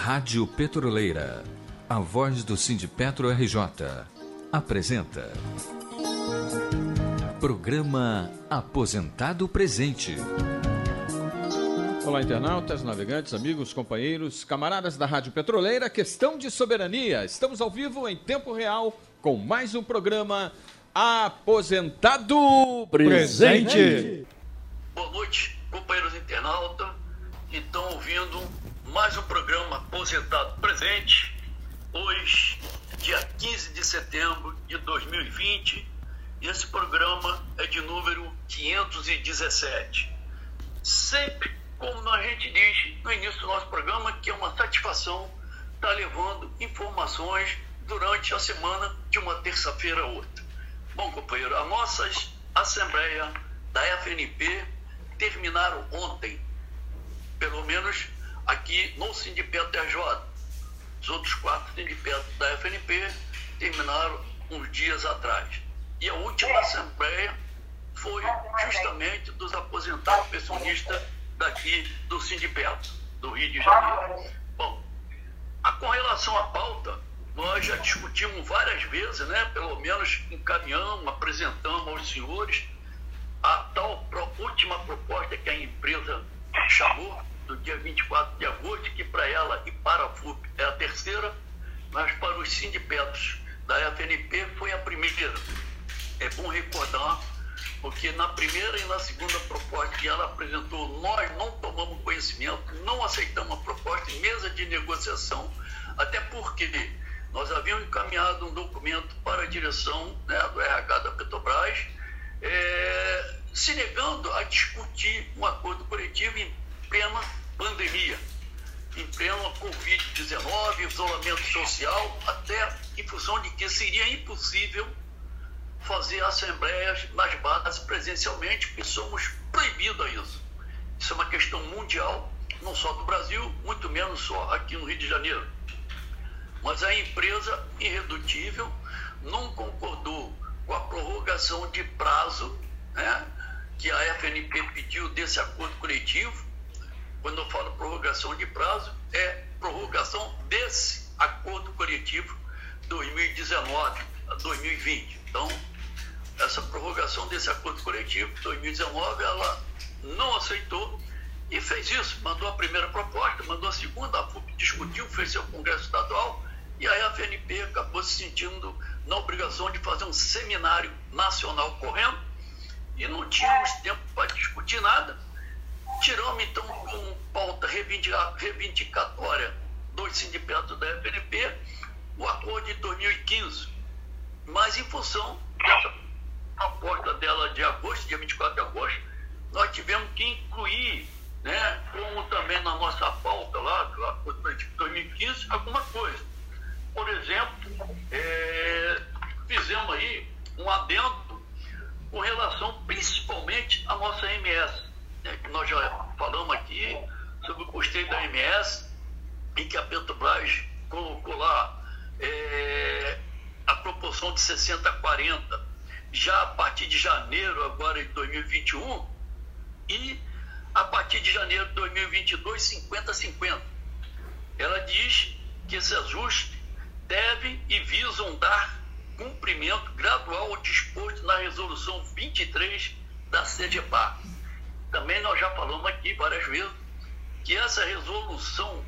Rádio Petroleira, a voz do Sindipetro RJ, apresenta Programa Aposentado Presente. Olá, internautas, navegantes, amigos, companheiros, camaradas da Rádio Petroleira, questão de soberania. Estamos ao vivo em tempo real com mais um programa Aposentado Presente. Boa noite, companheiros internautas, que estão ouvindo mais um programa Aposentado Presente. Hoje, dia 15 de setembro de 2020, e esse programa é de número 517. Sempre, como a gente diz no início do nosso programa, que é uma satisfação estar levando informações durante a semana de uma terça-feira a outra. Bom, companheiro, as nossas assembleias da FNP terminaram ontem, pelo menos aqui no Sindipetro RJ. Os outros 4 sindipetos da FNP terminaram uns dias atrás. E a última assembleia foi justamente dos aposentados pensionistas daqui do Sindipetro, do Rio de Janeiro. Bom, com relação à pauta, nós já discutimos várias vezes, né? Pelo menos encaminhamos, apresentamos aos senhores a tal última proposta que a empresa chamou, do dia 24 de agosto, que para ela e para a FUP é a terceira, mas para os sindipetos da FNP foi a primeira. É bom recordar, porque na primeira e na segunda proposta que ela apresentou, nós não tomamos conhecimento, não aceitamos a proposta em mesa de negociação, até porque nós havíamos encaminhado um documento para a direção, né, do RH da Petrobras, se negando a discutir um acordo coletivo em plena pandemia, em plena Covid-19, isolamento social, até em função de que seria impossível fazer assembleias nas bases presencialmente, porque somos proibidos a isso. Isso é uma questão mundial, não só do Brasil, muito menos só aqui no Rio de Janeiro. Mas a empresa, irredutível, não concordou com a prorrogação de prazo, né, que a FNP pediu desse acordo coletivo. Quando eu falo prorrogação de prazo, é prorrogação desse acordo coletivo 2019 a 2020. Então, essa prorrogação desse acordo coletivo 2019, ela não aceitou e fez isso. Mandou a primeira proposta, mandou a segunda, a FUP discutiu, fez seu congresso estadual, e a FNP acabou se sentindo na obrigação de fazer um seminário nacional correndo, e não tínhamos tempo para discutir nada. Tiramos, então, como pauta reivindicatória dos sindicatos da FNP o acordo de 2015, mas em função dessa proposta dela de agosto, dia 24 de agosto, nós tivemos que incluir, né, como também na nossa pauta lá, do acordo de 2015, alguma coisa. Por exemplo, fizemos aí um adendo com relação principalmente à nossa MS, né, que nós já falamos aqui sobre o custeio da MS, em que a Petrobras colocou lá a proporção de 60-40 já a partir de janeiro agora de 2021, e a partir de janeiro de 2022 50-50. Ela diz que esse ajuste deve e visam dar cumprimento gradual ao disposto na resolução 23 da CGPAR. Também nós já falamos aqui várias vezes que essa resolução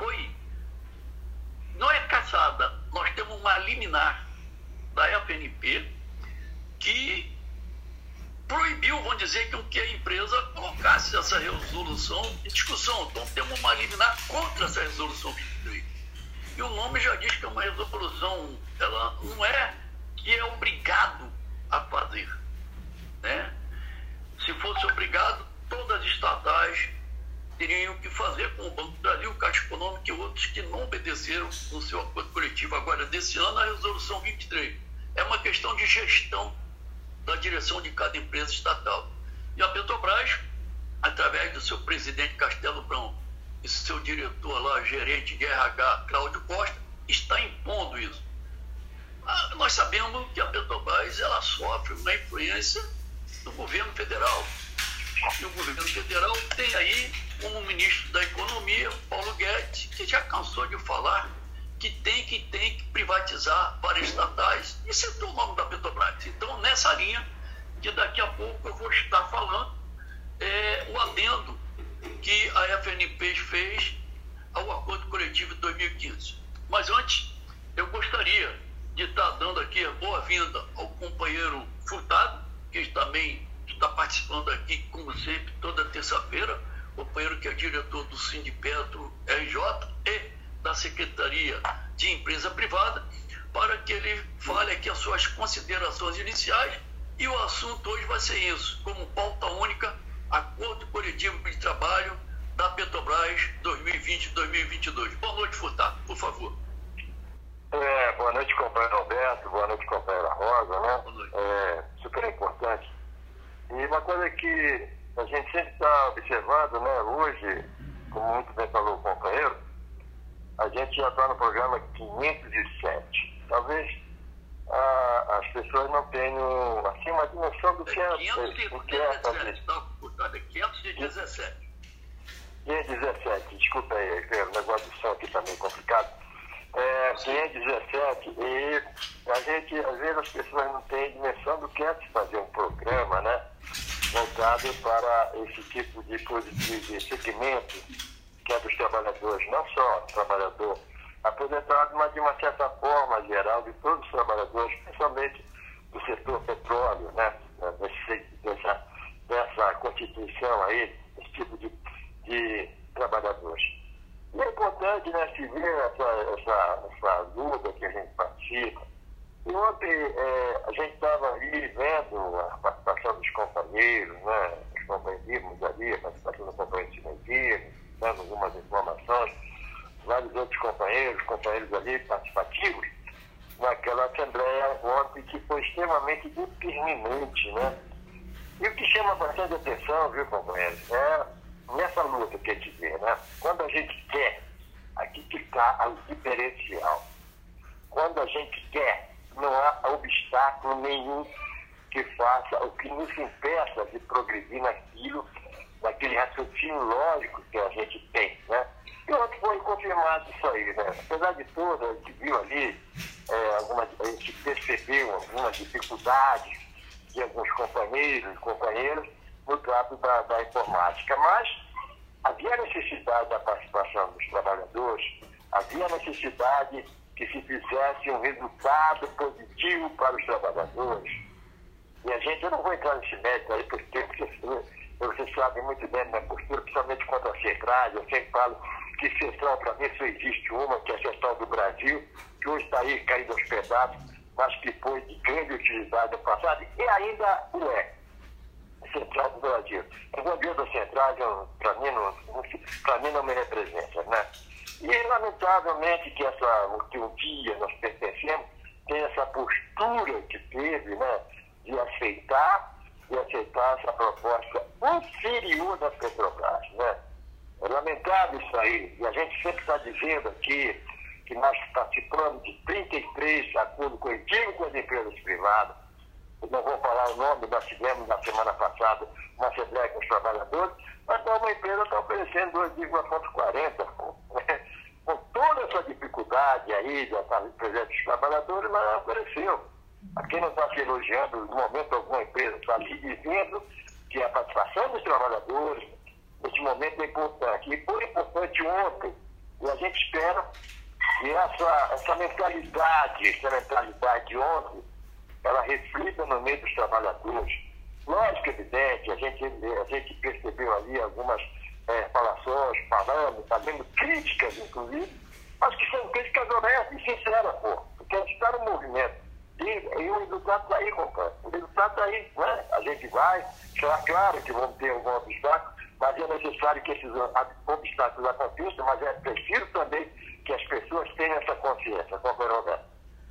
não é cassada. Nós temos uma liminar da FNP que proibiu, vamos dizer, que a empresa colocasse essa resolução em discussão. Então temos uma liminar contra essa resolução 23. E o nome já diz que é uma resolução, ela não é que é obrigado a fazer, né? Se fosse obrigado, todas as estatais teriam que fazer com o Banco do Brasil, Caixa Econômica e outros que não obedeceram no seu acordo coletivo agora desse ano, a resolução 23. É uma questão de gestão da direção de cada empresa estatal. E a Petrobras, através do seu presidente Castelo Branco e seu diretor lá, gerente de RH, Cláudio Costa, está impondo isso. Nós sabemos que a Petrobras ela sofre uma influência do governo federal. E o governo federal tem aí como ministro da Economia, Paulo Guedes, Guedes, que já cansou de falar que tem que privatizar para estatais e citou o nome da Petrobras. Então, nessa linha, que daqui a pouco eu vou estar falando, o adendo que a FNP fez ao acordo coletivo de 2015. Mas antes, eu gostaria de estar dando aqui a boa-vinda ao companheiro Furtado, que também está participando aqui, como sempre, toda terça-feira, companheiro que é diretor do Sindipetro RJ e da Secretaria de Empresa Privada, para que ele fale aqui as suas considerações iniciais. E o assunto hoje vai ser isso, como pauta única, Acordo Coletivo de Trabalho da Petrobras 2020-2022. Boa noite, Furtado, por favor. Boa noite, companheiro Alberto, boa noite, companheira Rosa, né? Boa noite. Super importante. E uma coisa que a gente sempre está observando, né? Hoje, como muito bem falou o companheiro, a gente já está no programa 507. Talvez as pessoas não tenham assim uma dimensão do que é 517, tá? 517. 517, desculpa aí, o negócio do som aqui está meio complicado. 517, e a gente, às vezes as pessoas não têm dimensão do que é de fazer um programa, né, voltado para esse tipo de segmento que é dos trabalhadores, não só trabalhador aposentado, mas de uma certa forma geral de todos os trabalhadores, principalmente do setor petróleo, né, dessa constituição aí, esse tipo de trabalhadores. E é importante, né, se ver essa luta que a gente participa. E ontem a gente estava ali vendo a participação dos companheiros, né, os companheiros ali, a participação do companheiro Cimenteiro, dando algumas informações, vários outros companheiros ali participativos, naquela assembleia ontem que foi extremamente determinante, né? E o que chama bastante atenção, viu, companheiros, nessa luta que a gente vê, né? Quando a gente quer, aqui que está o diferencial. Quando a gente quer, não há obstáculo nenhum que faça, ou que nos impeça de progredir naquele raciocínio lógico que a gente tem, né? E ontem foi confirmado isso aí, né? Apesar de tudo, a gente viu ali, a gente percebeu algumas dificuldades de alguns companheiros no trato da informática, mas havia necessidade da participação dos trabalhadores, havia necessidade que se fizesse um resultado positivo para os trabalhadores. E eu não vou entrar nesse mérito aí, porque você sabe muito bem da minha postura, principalmente contra a Central. Eu sempre falo que Central, para mim, só existe uma, que é a Central do Brasil, que hoje está aí caído aos pedaços, mas que foi de grande utilidade no passado, e ainda o é. Central do Brasil. O governo da Central, para mim não me representa, né? E, lamentavelmente, que um dia nós pertencemos, tem essa postura que teve, né, de aceitar essa proposta inferior da Petrobras, né? É lamentável isso aí, e a gente sempre está dizendo aqui que nós participamos de 33 acordos coletivos com as empresas privadas. Eu não vou falar o nome, nós tivemos na semana passada uma assembleia com os trabalhadores, mas uma empresa está oferecendo 2,40, né? Com toda essa dificuldade aí da presença dos trabalhadores, mas ela ofereceu. Aqui não está se elogiando, no momento alguma empresa está se dizendo que a participação dos trabalhadores nesse momento é importante. E foi importante ontem, e a gente espera que essa mentalidade ontem, ela reflita no meio dos trabalhadores. Lógico, evidente, a gente percebeu ali algumas falações, fazendo críticas, inclusive, mas que são críticas honestas e sinceras, porque a gente está no movimento. E o resultado está aí, companheiro. O resultado está aí, né? A gente vai, será claro que vamos ter algum obstáculo, mas é necessário que esses obstáculos aconteçam, mas é preciso também que as pessoas tenham essa consciência, companheiro Roberto.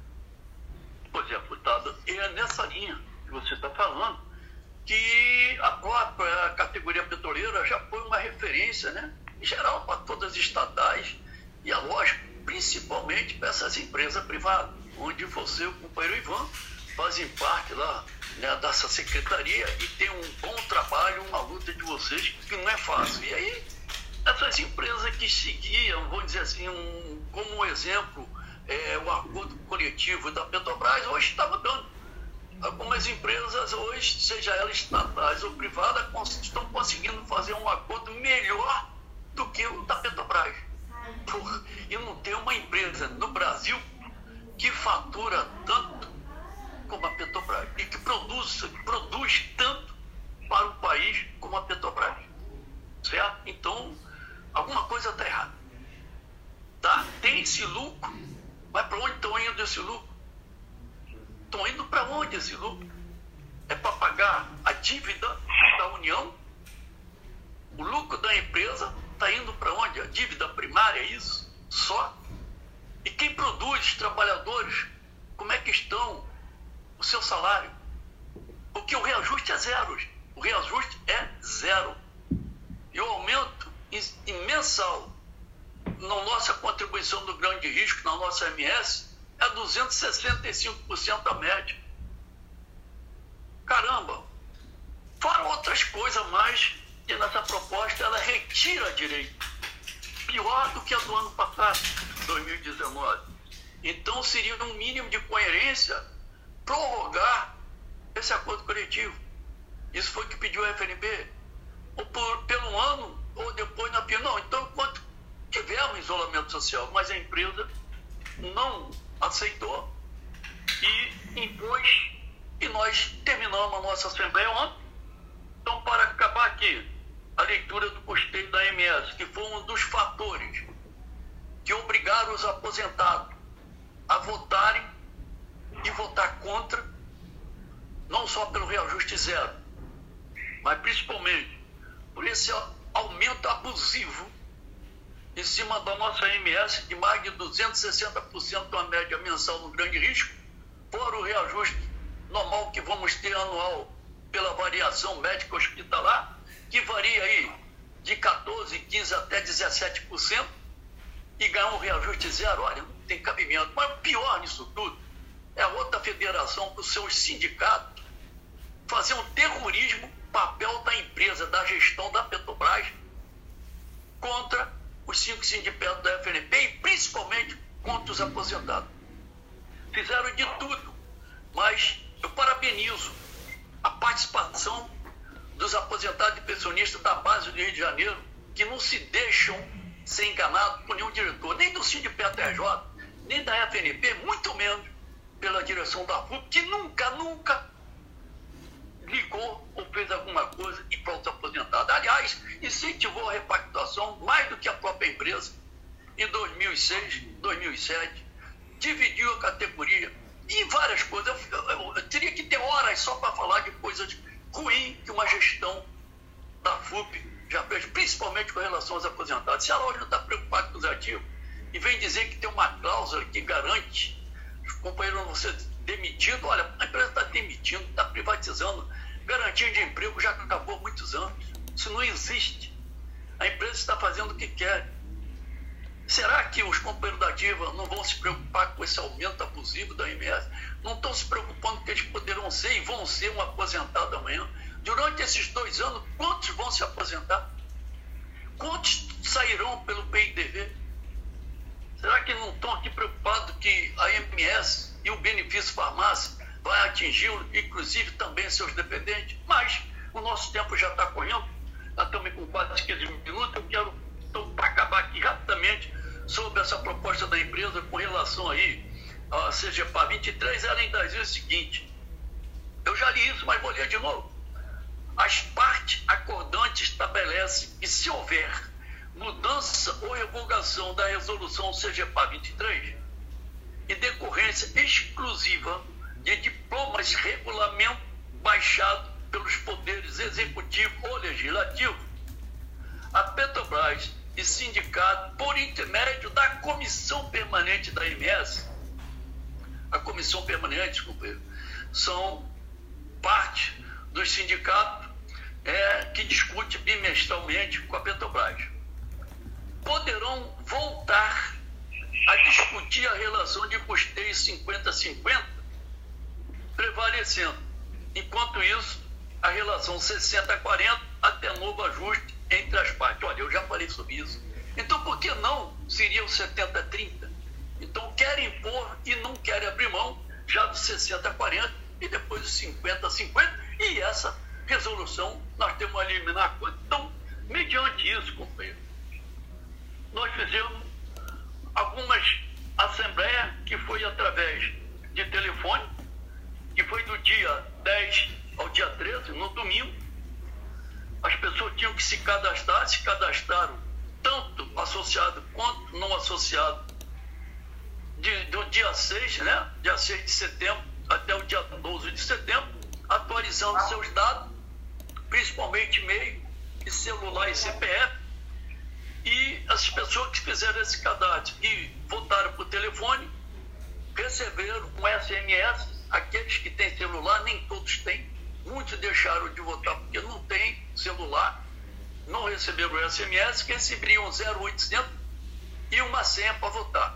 Pois é, Furtado, e é nessa linha que você está falando que a própria categoria petroleira já foi uma referência, né, em geral para todas as estatais e, a lógico, principalmente para essas empresas privadas, onde você e o companheiro Ivan fazem parte lá, né, dessa secretaria e tem um bom trabalho, uma luta de vocês que não é fácil. E aí essas empresas que seguiam, vamos dizer assim, como um exemplo, o acordo coletivo da Petrobras, hoje está mudando. Algumas empresas hoje, seja elas estatais ou privadas, estão conseguindo fazer um acordo melhor do que o da Petrobras. E não tem uma empresa no Brasil que fatura tanto como a Petrobras e que produz tanto para o país como a Petrobras. Certo? Então, alguma coisa está errada. Tá? Tem esse lucro, mas para onde estão indo esse lucro? Estão indo para onde esse lucro? É para pagar a dívida da União? O lucro da empresa está indo para onde? A dívida primária, é isso? Só? E quem produz, trabalhadores, como é que estão o seu salário? Porque o reajuste é zero. O reajuste é zero. E o aumento mensal na nossa contribuição do grande risco, na nossa MS, é 265% a média. Caramba! Fora outras coisas mais, que nessa proposta ela retira direito. Pior do que a do ano passado, 2019. Então seria um mínimo de coerência prorrogar esse acordo coletivo. Isso foi o que pediu a FNB. Ou pelo ano, ou depois na PIB. Não, então enquanto tivemos isolamento social, mas a empresa não aceitou e impôs, e nós terminamos a nossa Assembleia ontem. Então, para acabar aqui, a leitura do custeio da AMS, que foi um dos fatores que obrigaram os aposentados a votarem e votar contra, não só pelo reajuste zero, mas principalmente por esse aumento abusivo em cima da nossa AMS de mais de 260% da média mensal no grande risco, fora o reajuste normal que vamos ter anual pela variação médica hospitalar, que varia aí de 14%, 15% até 17%, e ganhar um reajuste zero. Olha, não tem cabimento. Mas o pior nisso tudo é a outra federação com seus sindicatos fazer um terrorismo, papel da empresa, da gestão da Petrobras, contra os 5 sindicatos da FNP e principalmente contra os aposentados. Fizeram de tudo, mas eu parabenizo a participação dos aposentados e pensionistas da base do Rio de Janeiro, que não se deixam ser enganados por nenhum diretor, nem do Sindicato RJ, nem da FNP, muito menos pela direção da FUP, que nunca ligou ou fez alguma coisa e para os aposentados. Aliás, incentivou a repactuação mais do que a própria empresa em 2006, 2007, dividiu a categoria e várias coisas. Eu teria que ter horas só para falar de coisas ruins que uma gestão da FUP já fez, principalmente com relação aos aposentados. Se ela hoje não está preocupada com os ativos e vem dizer que tem uma cláusula que garante os companheiros não vão ser demitidos, olha, a empresa está demitindo, está privatizando, garantia de emprego já acabou há muitos anos. Isso não existe. A empresa está fazendo o que quer. Será que os companheiros da ativa não vão se preocupar com esse aumento abusivo da AMS? Não estão se preocupando que eles poderão ser e vão ser um aposentado amanhã? Durante esses 2 anos, quantos vão se aposentar? Quantos sairão pelo PIDV? Será que não estão aqui preocupados que a AMS e o benefício farmácia vai atingir, inclusive, também seus dependentes? Mas o nosso tempo já está correndo. Nós estamos com quase 15 minutos. Eu quero, então, para acabar aqui rapidamente, sobre essa proposta da empresa com relação aí a CGPA 23, ela ainda diz o seguinte: eu já li isso, mas vou ler de novo. As partes acordantes estabelecem que, se houver mudança ou revogação da resolução CGPA 23, em decorrência exclusiva de diplomas regulamento baixado pelos poderes executivo ou legislativo, a Petrobras e sindicato, por intermédio da Comissão Permanente da AMS, a Comissão Permanente, desculpa, são parte dos sindicatos que discute bimestralmente com a Petrobras, poderão voltar a discutir a relação de custeio 50-50, prevalecendo, enquanto isso, a relação 60-40 até novo ajuste entre as partes. Olha, eu já falei sobre isso. Então, por que não seria o 70-30? Então, querem impor e não querem abrir mão já do 60-40 e depois do 50-50. E essa resolução nós temos a eliminar. Então, mediante isso, companheiro, nós fizemos algumas assembleias que foi através de telefone, que foi do dia 10 ao dia 13, no domingo. As pessoas tinham que se cadastraram tanto associado quanto não associado do dia 6, né? Dia 6 de setembro até o dia 12 de setembro, atualizando seus dados, principalmente e-mail, e celular e CPF. E as pessoas que fizeram esse cadastro e votaram por telefone receberam um SMS. Aqueles que têm celular, nem todos têm. Muitos deixaram de votar porque não tem celular, não receberam o SMS, que receberiam 0800 e uma senha para votar.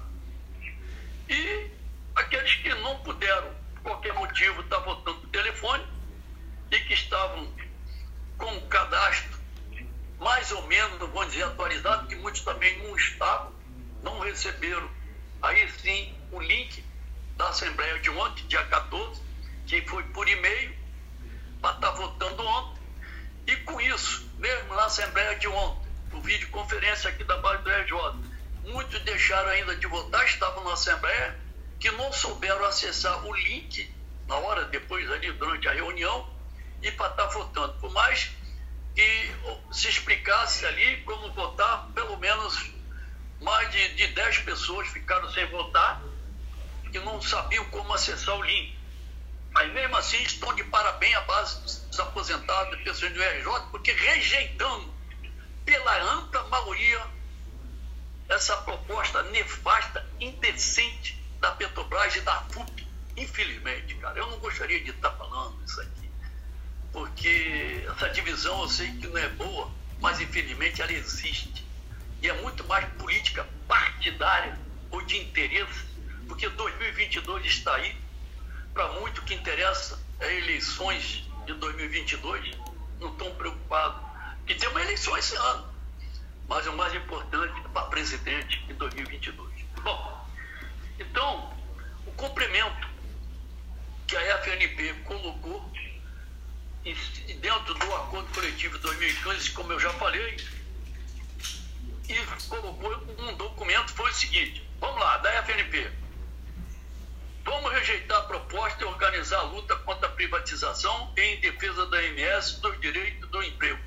E aqueles que não puderam, por qualquer motivo, estar votando por telefone e que estavam com o cadastro mais ou menos, vamos dizer, atualizado, que muitos também não estavam, não receberam, aí sim, o link da Assembleia de ontem, dia 14, que foi por e-mail, para estar votando ontem. E com isso, mesmo na Assembleia de ontem, por videoconferência aqui da base do RJ, muitos deixaram ainda de votar, estavam na Assembleia, que não souberam acessar o link na hora, depois ali, durante a reunião, e para estar votando. Por mais que se explicasse ali como votar, pelo menos mais de 10 pessoas ficaram sem votar, que não sabiam como acessar o link. Mas mesmo assim estão de parabéns à base dos aposentados, pessoas do RJ, porque rejeitando pela ampla maioria essa proposta nefasta, indecente da Petrobras e da FUP. Infelizmente, cara, eu não gostaria de estar falando isso aqui, porque essa divisão eu sei que não é boa, mas infelizmente ela existe. E é muito mais política partidária ou de interesse, porque 2022 está aí. Para muito que interessa é eleições de 2022, não estão preocupados, que tem uma eleição esse ano, mas o mais importante é para presidente em 2022. Bom, então, o complemento que a FNP colocou dentro do acordo coletivo de 2015, como eu já falei, e colocou um documento, foi o seguinte, vamos lá, da FNP. Vamos rejeitar a proposta e organizar a luta contra a privatização em defesa da AMS dos direitos do emprego.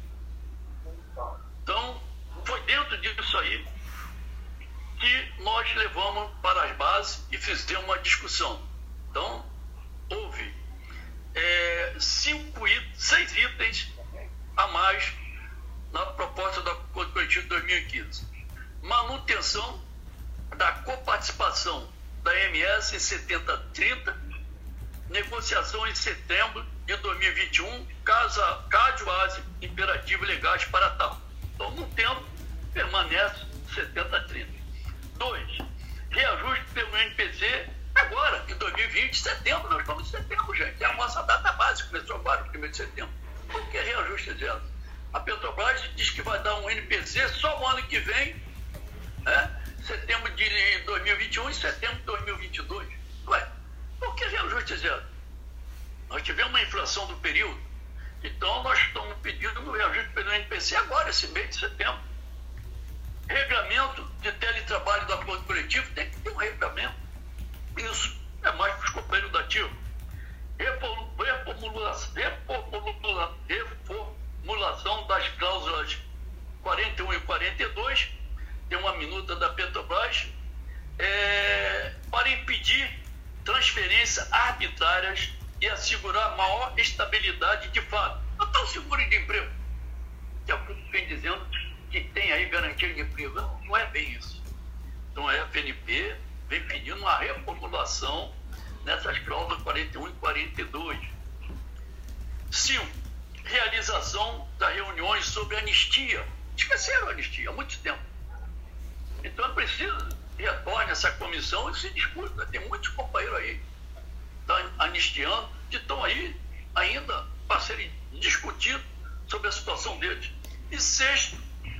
Então, foi dentro disso aí que nós levamos para as bases e fizemos uma discussão. Então, houve 6 itens a mais na proposta do Acordo Coletivo de 2015. Manutenção da coparticipação da MS em 70-30, negociação em setembro de 2021, caso haja imperativos legais para tal. Então, no tempo, permanece 70-30. 2. Reajuste pelo NPC agora, em 2020, setembro. Nós estamos em setembro, gente. É a nossa data base, começou agora, 1º de setembro. Por que reajuste zero? A Petrobras diz que vai dar um NPC só o ano que vem, né? Setembro de 2021 e setembro de 2022. Ué, por que reajuste zero? Nós tivemos uma inflação do período, então nós estamos pedindo um reajuste pelo NPC agora, esse mês de setembro. Regulamento de teletrabalho do acordo coletivo, tem que ter um regulamento. Isso é mais para os companheiros da TIO. Reformulação das cláusulas 41 e 42, tem uma minuta da Petrobras, para impedir transferências arbitrárias e assegurar maior estabilidade de fato. Não está o seguro de emprego, que é o que vem dizendo que tem aí garantia de emprego. Não é bem isso. Então a FNP vem pedindo uma reformulação nessas cláusulas 41 e 42. 5. Realização das reuniões sobre anistia. Esqueceram a anistia há muito tempo. Então é preciso que retorne essa comissão e se discuta. Tem muitos companheiros aí que estão anistiando, que estão aí ainda para serem discutidos sobre a situação deles. E sexto,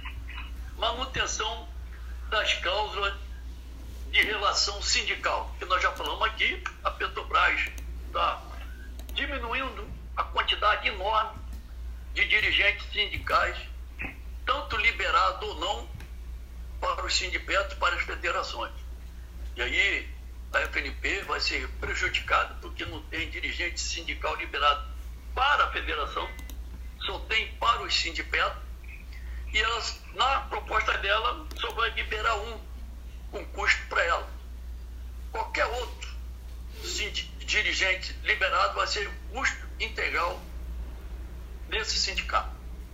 manutenção das cláusulas de relação sindical, que nós já falamos aqui. A Petrobras está diminuindo a quantidade enorme de dirigentes sindicais, tanto liberado ou não, para os sindicatos, para as federações. E aí a FNP vai ser prejudicada porque não tem dirigente sindical liberado para a federação, só tem para os sindicatos, e elas, na proposta dela, só vai liberar um, com custo para ela. Qualquer outro dirigente liberado vai ser custo integral desse sindicato.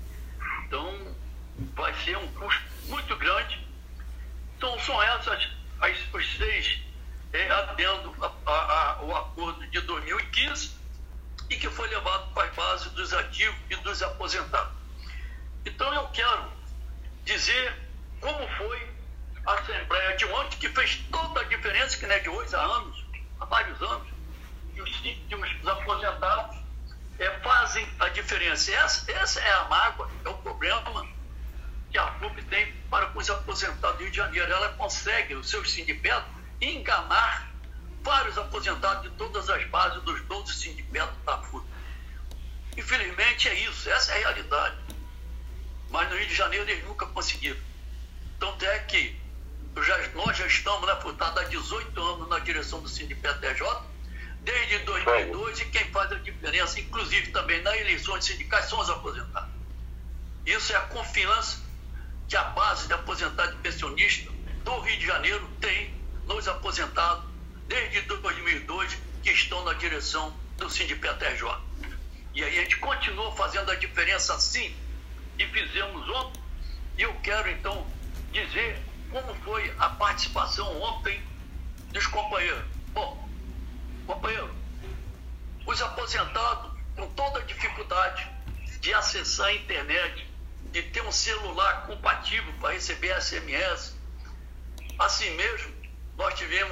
Então, vai ser um custo muito grande. Então, são essas os 6 adendo ao acordo de 2015 e que foi levado para a base dos ativos e dos aposentados. Então, eu quero dizer como foi a Assembleia de ontem, que fez toda a diferença, que não é de hoje, há vários anos, que os aposentados fazem a diferença. Essa é a mágoa, é o problema que a FUP tem para com os aposentados do Rio de Janeiro. Ela consegue, os seus sindicatos, enganar vários aposentados de todas as bases dos 12 sindicatos da FUP. Infelizmente é isso, essa é a realidade. Mas no Rio de Janeiro eles nunca conseguiram. Tanto é que nós já estamos na FUP há 18 anos na direção do Sindicato TJ, desde 2002, e quem faz a diferença, inclusive também nas eleições sindicais, são os aposentados. Isso é a confiança que a base de aposentados e pensionistas do Rio de Janeiro tem nos aposentados desde 2002, que estão na direção do Sindicato TJ. E aí a gente continua fazendo a diferença sim, e fizemos ontem, e eu quero então dizer como foi a participação ontem dos companheiros. Bom, companheiro, os aposentados, com toda a dificuldade de acessar a internet, de ter um celular compatível para receber SMS, assim mesmo, nós tivemos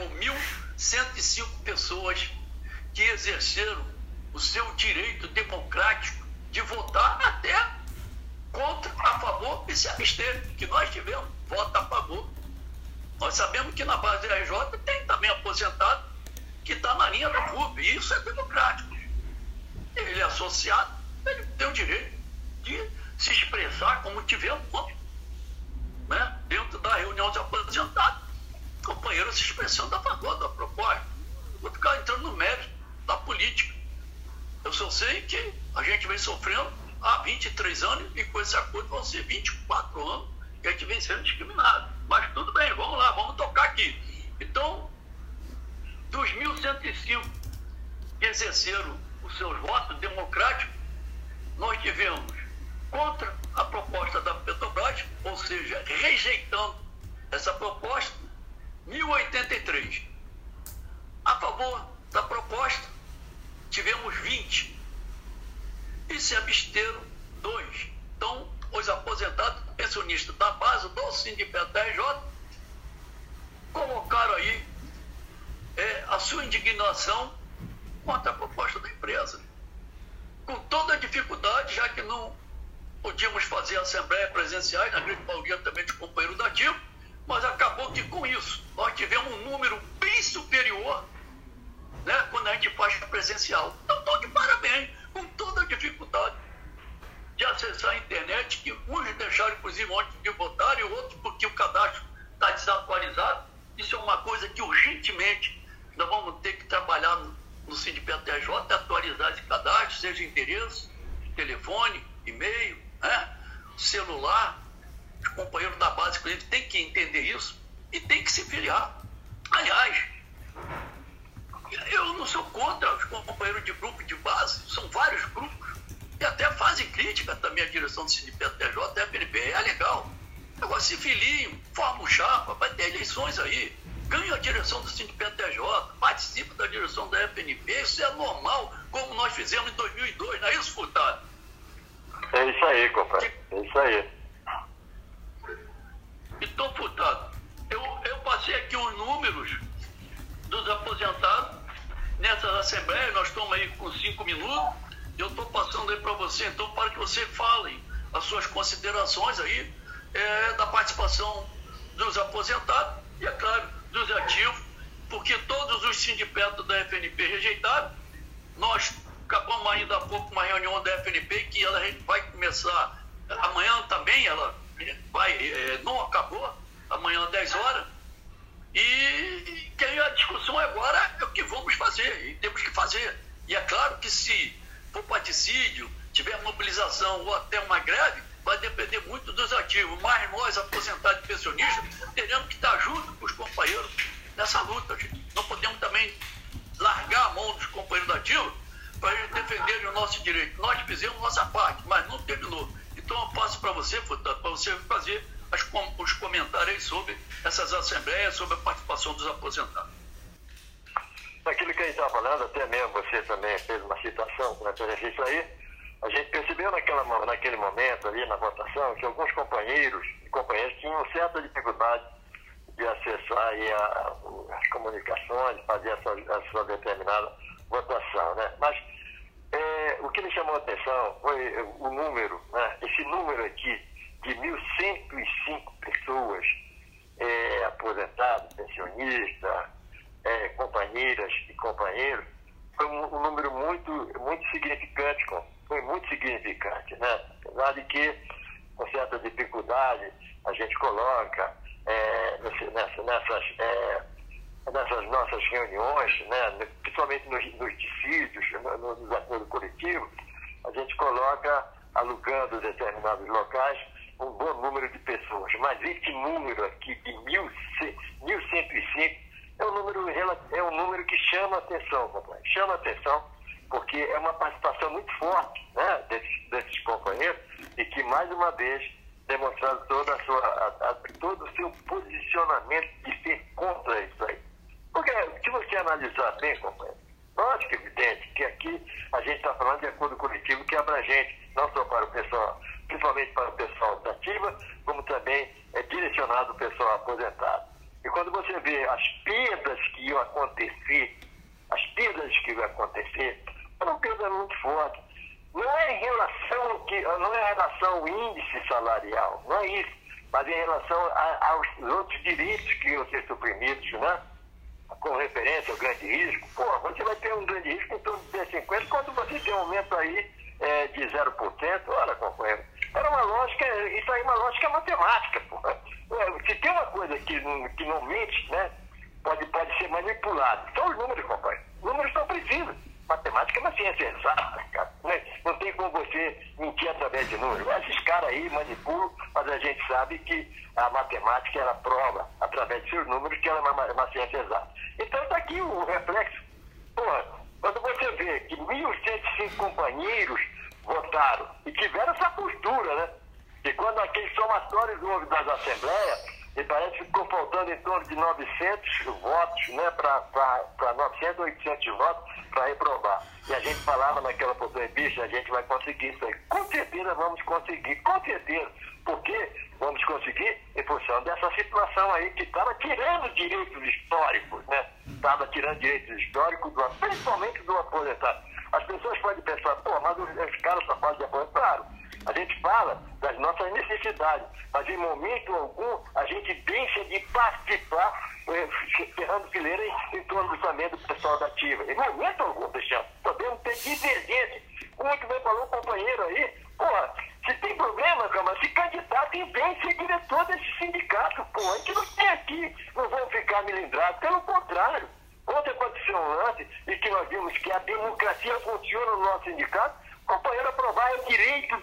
1.105 pessoas que exerceram o seu direito democrático de votar até contra, a favor e se abster, que nós tivemos voto a favor. Nós sabemos que na base da RJ tem também aposentado que está na linha da FUP, e isso é democrático. Ele é associado, ele tem o direito de se expressar como tivemos ontem, né? Dentro da reunião de aposentados, companheiros se expressando a favor da proposta. Vou ficar entrando no mérito da política. Eu só sei que a gente vem sofrendo há 23 anos e com esse acordo vão ser 24 anos que a gente vem sendo discriminado. Mas tudo bem, vamos lá, vamos tocar aqui. Então, dos 1.105 que exerceram os seus votos democráticos, nós tivemos contra a proposta da Petrobras, ou seja, rejeitando essa proposta, 1.083. A favor da proposta, tivemos 20. E se absteram 2. Então, os aposentados pensionistas da base do Sindicato RJ colocaram aí a sua indignação contra a proposta da empresa. Com toda a dificuldade, já que não podíamos fazer assembleia presenciais, na grande maioria também de companheiros da ativa, mas acabou que com isso nós tivemos um número bem superior, né, quando a gente faz presencial. Então, estou de parabéns, com toda a dificuldade de acessar a internet, que uns deixaram, inclusive, ontem de votar, e outros porque o cadastro está desatualizado. Isso é uma coisa que urgentemente nós vamos ter que trabalhar no Sindicato TJ, atualizar esse cadastro, seja endereço, telefone, e-mail, né, celular. Os companheiros da base, inclusive, têm que entender isso e têm que se filiar. Aliás, eu não sou contra os companheiros de grupo de base, são vários grupos, e até fazem crítica também à direção do Sindicato TJ, da FNP, é legal. Agora se filiam, formam chapa, vai ter eleições aí, ganham a direção do Sindicato TJ, participam da direção da FNP, isso é normal, como nós fizemos em 2002, não é isso, Furtado? É isso aí, compadre, é isso aí. Então, Furtado, eu passei aqui os números dos aposentados nessas assembleias, nós estamos aí com 5 minutos, eu estou passando aí para você, então, para que você fale as suas considerações aí da participação dos aposentados e, é claro, dos ativos, porque todos os sindicatos da FNP rejeitaram. Nós acabamos ainda há pouco uma reunião da FNP que ela vai começar amanhã também, ela não acabou, amanhã às 10 horas. E que a discussão agora é o que vamos fazer, e temos que fazer. E é claro que se for particídio, tiver mobilização ou até uma greve, vai depender muito dos ativos. Mas nós, aposentados e pensionistas, teremos que estar junto com os companheiros nessa luta. Gente. Não podemos também largar a mão dos companheiros ativos para eles defenderem o nosso direito. Nós fizemos nossa parte, mas não terminou. Então eu passo para você, Furtado, para você fazer os comentários sobre essas assembleias, sobre a participação dos aposentados. Daquilo que a gente está falando, até mesmo você também fez uma citação com referência a isso aí, a gente percebeu naquele momento ali na votação que alguns companheiros e companheiras tinham certa dificuldade de acessar aí as comunicações, fazer a sua determinada votação, né? Mas o que me chamou a atenção foi o número, né? Esse número aqui de 1.105 pessoas aposentados, pensionistas, companheiras e companheiros, foi um número muito significante, foi muito significante, né? Apesar de que, com certa dificuldade, a gente coloca nessas nossas reuniões, né? Principalmente nos dissídios, nos acordos coletivos, a gente coloca, alugando determinados locais, um bom número de pessoas. Mas esse número aqui de 1.105 é um número que chama atenção, companheiro. Chama atenção, porque é uma participação muito forte, né, desses companheiros, e que, mais uma vez, demonstrando todo o seu posicionamento de ser contra isso aí. Porque, se você analisar bem, companheiro, lógico, evidente, que aqui a gente está falando de acordo coletivo que é abrangente, não só para o pessoal, principalmente para o pessoal da ativa, como também é direcionado ao pessoal aposentado. E quando você vê as perdas que iam acontecer, foram perdas muito fortes. Não é em relação ao índice salarial, não é isso, mas em relação aos outros direitos que iam ser suprimidos, né? Com referência ao grande risco. Você vai ter um grande risco em torno de 50% quando você tem um aumento aí de 0%. Olha, companheiro, era uma lógica, isso aí é uma lógica matemática, Se tem uma coisa que não mente, né, pode ser manipulado. São os números, companheiro. Os números são precisos. Matemática é uma ciência exata, cara. Não tem como você mentir através de números. Esses caras aí manipulam, mas a gente sabe que a matemática, ela prova, através de seus números, que ela é uma ciência exata. Então está aqui o reflexo. Quando você vê que 1.105 companheiros votaram e tiveram essa postura, né? E quando aqueles somatórios houve das assembleias, me parece que ficou faltando em torno de 900 votos, né, para 900, 800 votos para reprovar. E a gente falava naquela oportunidade, bicho, a gente vai conseguir isso aí. Com certeza vamos conseguir, com certeza. Por quê? Vamos conseguir em função dessa situação aí que estava tirando direitos históricos, né? Estava tirando direitos históricos, principalmente do aposentado. As pessoas podem pensar, mas os caras só falam de aposentado. Claro, a gente fala das nossas necessidades, mas em momento algum a gente deixa de participar, ferrando fileira em torno também do pessoal da ativa. Em momento algum, deixamos. Podemos ter divergência. Como que bem falou o companheiro aí, se tem problema, cara, se candidato e vem ser diretor desse sindicato, a gente não tem aqui, não vamos ficar melindrados, pelo contrário. Ontem aconteceu um lance e que nós vimos que a democracia funciona no nosso sindicato. O companheiro aprovar é direito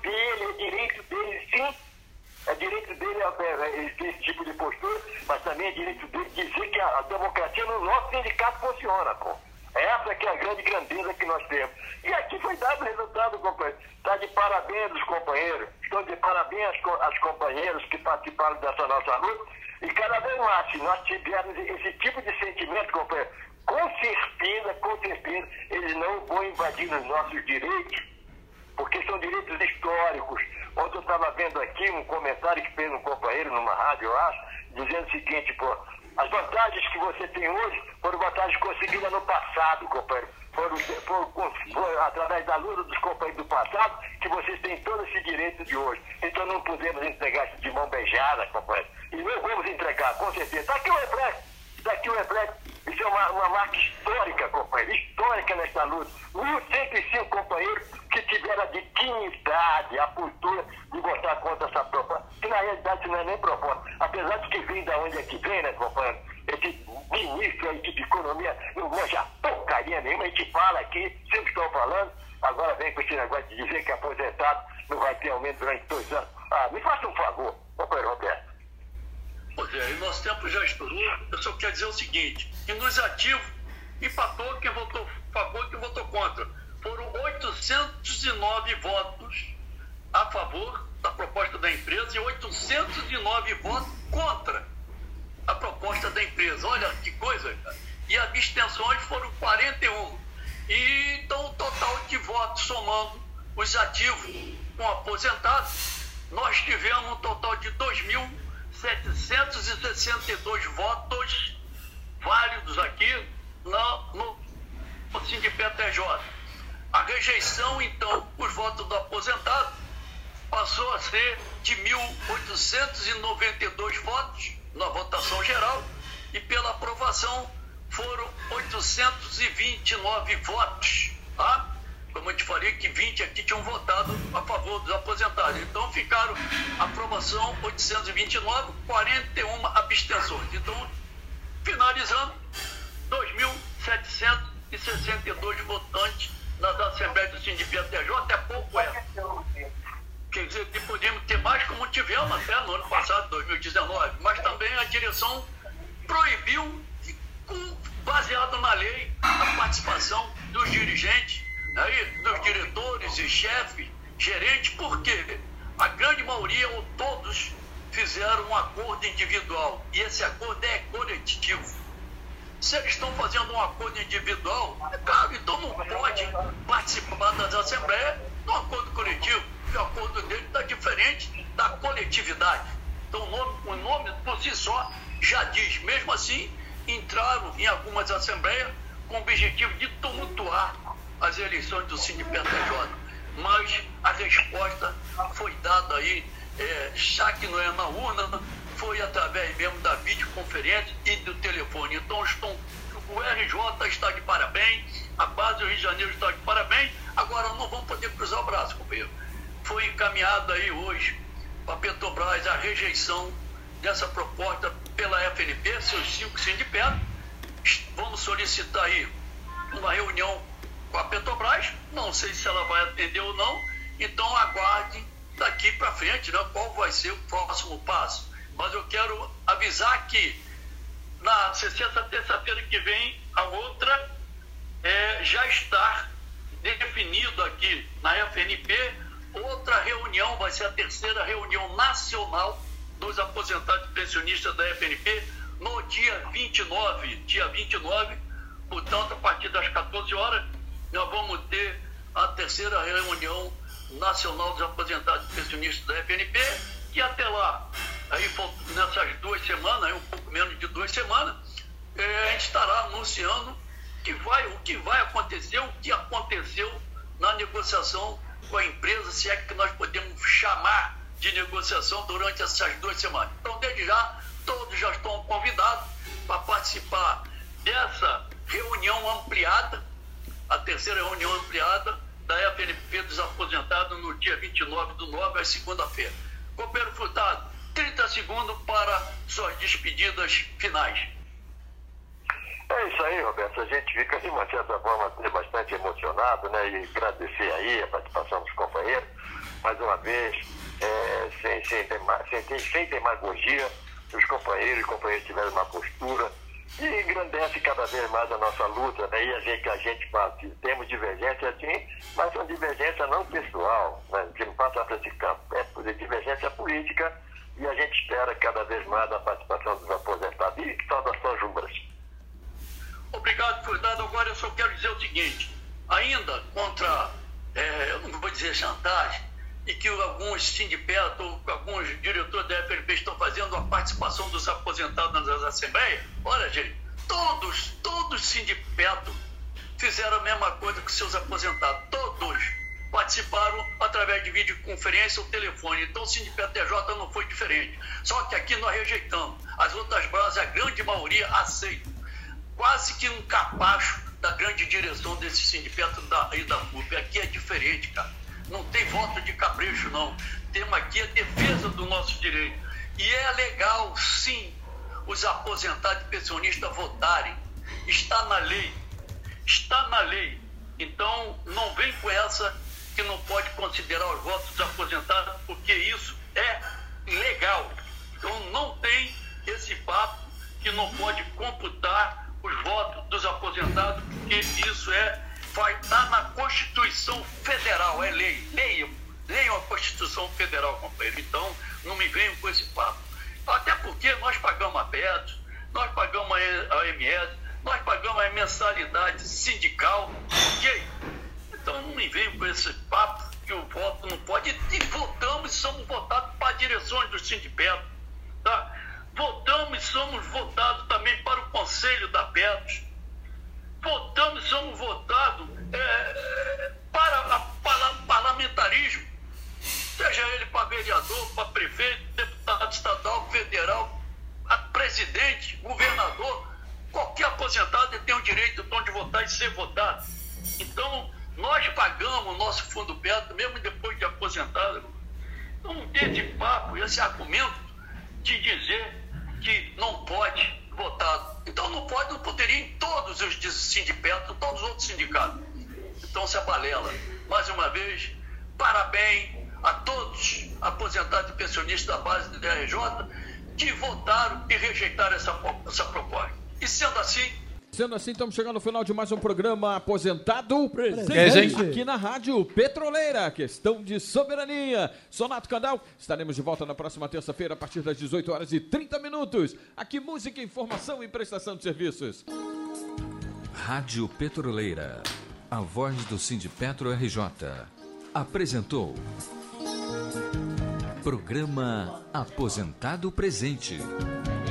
dele sim. É direito dele esse tipo de postura, mas também é direito dele dizer que a democracia no nosso sindicato funciona, Essa que é a grande grandeza que nós temos. E aqui foi dado o resultado, companheiro. Está de parabéns os companheiros. Estou de parabéns às companheiras que participaram dessa nossa luta. E cada vez mais, se nós tivermos esse tipo de sentimento, companheiro, com certeza, eles não vão invadir os nossos direitos, porque são direitos históricos. Ontem eu estava vendo aqui um comentário que fez um companheiro numa rádio, eu acho, dizendo o seguinte, As vantagens que você tem hoje foram vantagens conseguidas no passado, companheiro. Foram através da luta dos companheiros do passado que vocês têm todo esse direito de hoje. Então não podemos entregar isso de mão beijada, companheiro. E não vamos entregar, com certeza. Está aqui o reflexo. Isso é uma marca histórica, companheiro. Histórica nessa luta. 1.105 companheiros que tiveram a dignidade, a postura de votar contra essa proposta. Que na realidade isso não é nem proposta. Apesar de que vem da onde é que vem, né, companheiro? Esse ministro aí de economia não manja porcaria nenhuma, a gente fala aqui, sempre estou falando, agora vem com esse negócio de dizer que aposentado não vai ter aumento durante 2 anos. Me faça um favor, companheiro Roberto. Pois é, e nosso tempo já estourou. Eu só quero dizer o seguinte, que nos ativos empatou quem votou a favor e quem votou contra. Foram 809 votos a favor da proposta da empresa e 809 votos contra a proposta da empresa. Olha que coisa, cara. E abstenções foram 41. E então o total de votos, somando os ativos com aposentados, nós tivemos um total de 2.762 votos válidos aqui no Sindipetro TJ. A rejeição, então, os votos do aposentado passou a ser de 1.892 votos na votação geral e pela aprovação foram 829 votos, tá? Como eu te falei que 20 aqui tinham votado a favor dos aposentados. Então ficaram aprovação 829, 41 abstenções. Então, finalizando, 2.762 votantes nas assembleias do Sindipetro TJ, é pouco Quer dizer, que podíamos ter mais, como tivemos até no ano passado, 2019, mas também a direção proibiu, baseado na lei, a participação dos dirigentes, dos diretores e chefes, gerentes, porque a grande maioria ou todos fizeram um acordo individual e esse acordo é coletivo. Se eles estão fazendo um acordo individual, é claro, então não pode participar das assembleias no acordo coletivo. O acordo dele está diferente da coletividade. Então o nome por si só já diz. Mesmo assim, entraram em algumas assembleias com o objetivo de tumultuar as eleições do Sindipetro TJ. Mas a resposta foi dada aí, já que não é na urna, foi através mesmo da videoconferência e do telefone. Então o RJ está de parabéns, a base do Rio de Janeiro está de parabéns. Agora não vamos poder cruzar o braço, companheiro. Foi encaminhada aí hoje para a Petrobras a rejeição dessa proposta pela FNP, seus 5 sindicatos. Vamos solicitar aí uma reunião com a Petrobras, não sei se ela vai atender ou não, então aguarde daqui para frente, né, qual vai ser o próximo passo. Mas eu quero avisar que na sexta, terça-feira que vem, a outra já está definido aqui na FNP. Outra reunião, vai ser a terceira reunião nacional dos aposentados e pensionistas da FNP, no dia 29, portanto, a partir das 14 horas, nós vamos ter a terceira reunião nacional dos aposentados e pensionistas da FNP, e até lá, aí, nessas 2 semanas, um pouco menos de 2 semanas, a gente estará anunciando o que vai acontecer, o que aconteceu na negociação com a empresa, se é que nós podemos chamar de negociação durante essas 2 semanas. Então, desde já, todos já estão convidados para participar dessa reunião ampliada, a terceira reunião ampliada da FNP dos aposentados no dia 29/9, às segunda-feira. Companheiro Furtado, 30 segundos para suas despedidas finais. É isso aí, Roberto. A gente fica, de uma certa forma, bastante emocionado, né? E agradecer aí a participação dos companheiros. Mais uma vez, sem demagogia, os companheiros e companheiras tiveram uma postura e engrandece cada vez mais a nossa luta, né? E a gente temos divergência assim, mas são divergência não pessoal, né? Que não passa para esse campo. É divergência política e a gente espera cada vez mais a participação dos aposentados. E saudações rubras. Obrigado, Furtado. Agora eu só quero dizer o seguinte, ainda contra, eu não vou dizer chantagem, e que alguns sindicatos, alguns diretores da FNP estão fazendo a participação dos aposentados nas assembleias. Olha, gente, todos os sindicatos fizeram a mesma coisa que seus aposentados. Todos participaram através de videoconferência ou telefone. Então o sindicato TJ não foi diferente. Só que aqui nós rejeitamos. As outras brasas, a grande maioria aceita. Quase que um capacho da grande direção desse sindicato e da FUP. Aqui é diferente, cara. Não tem voto de capricho, não. Temos aqui a defesa do nosso direito. E é legal, sim, os aposentados e pensionistas votarem. Está na lei. Está na lei. Então, não vem com essa que não pode considerar os votos dos aposentados, porque isso é legal. Então, não tem esse papo que não pode computar os votos dos aposentados, porque isso vai estar na Constituição Federal, é lei. Leiam a Constituição Federal, companheiro. Então, não me venham com esse papo. Até porque nós pagamos a PET, nós pagamos a MS, nós pagamos a mensalidade sindical, ok? Então, não me venham com esse papo que o voto não pode. E votamos e somos votados para direções dos sindicatos, tá? Votamos e somos votados também para o Conselho da PET. Votamos e somos votados para parlamentarismo, seja ele para vereador, para prefeito, deputado estadual, federal, presidente, governador. Qualquer aposentado tem o direito de votar e ser votado. Então, nós pagamos o nosso fundo PET, mesmo depois de aposentado. Então, não tem esse papo, esse argumento de dizer que não pode votar. Então, não poderia em todos os sindicatos, todos os outros sindicatos. Então, se abalela. Mais uma vez, parabéns a todos aposentados e pensionistas da base do DRJ que votaram e rejeitaram essa proposta. E sendo assim, estamos chegando ao final de mais um programa Aposentado Presente aqui na Rádio Petroleira. Questão de soberania. Sonato Candal, estaremos de volta na próxima terça-feira a partir das 18h30. Aqui música, informação e prestação de serviços. Rádio Petroleira, a voz do Sindipetro RJ, apresentou Programa Aposentado Presente.